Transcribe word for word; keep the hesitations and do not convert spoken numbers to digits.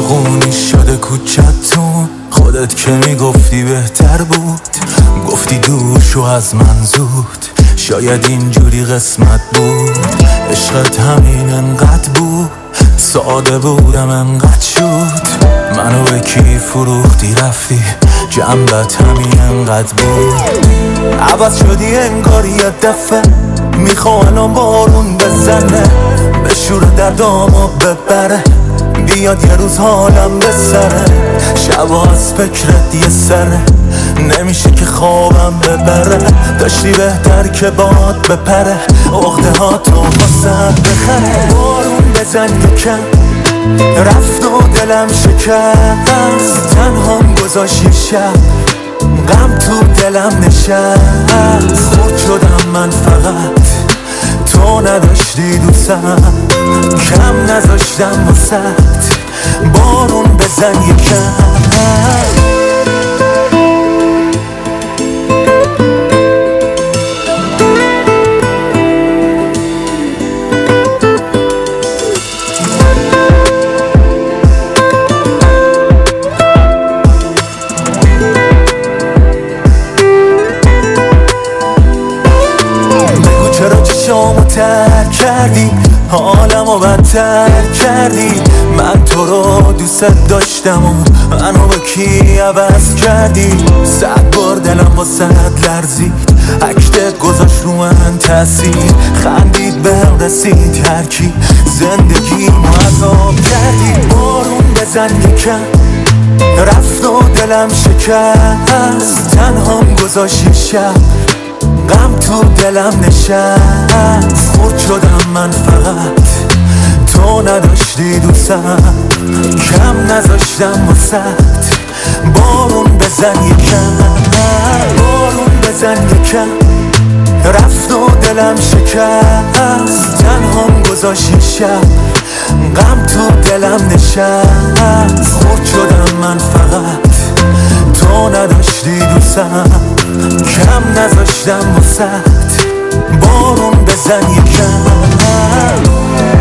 داغونی شده کوچتون، خودت که میگفتی بهتر بود، گفتی دور شو از من زود، شاید اینجوری قسمت بود. عشقت همین انقدر بود، ساده بودم انقدر شد، منو به کی فروختی رفتی، جنبت همین انقدر بود. عوض شدی انگار یه دفعه، میخوام الان بارون بزنه، به شور دردامو ببره، بیاد یه روز حالم بسره، شبا از فکرت یه سره، نمیشه که خوابم ببره، داشتی بهتر که باد بپره، عقده ها تو واسه بخره. بارون بزن یکم، رفت و دلم شکست، تنهام گذاشت یه شب، غم تو دلم نشست، خود شدم من فقط، تو نداشتی دوستم، کم نذاشتم واسد، بارون بزن یکم. شامو ترک کردی، حالمو بدتر کردی، من تو رو دوست داشتم و منو با کی عوض کردی، صد بار دلم واسد لرزید، عکست گذاشت رو من تاثیر، خندید بهم رسید هرکی، زندگی عذاب کردی. بارون بزن یکم، رفت و دلم شکست، تنهام گذاشت یه شب، غم تو دلم نشست، خورد شدم من فقط، تو نداشتی دوستم، کم نذاشتم واسد، بارون بزن یکم. بارون بزن یکم، رفت و دلم شکست، تنهام گذاشت یه شب، غم تو دلم نشست، خورد شدم من فقط، تو نداشتی دوستم، کم نذاشتم واسد، بارون بزن یکم.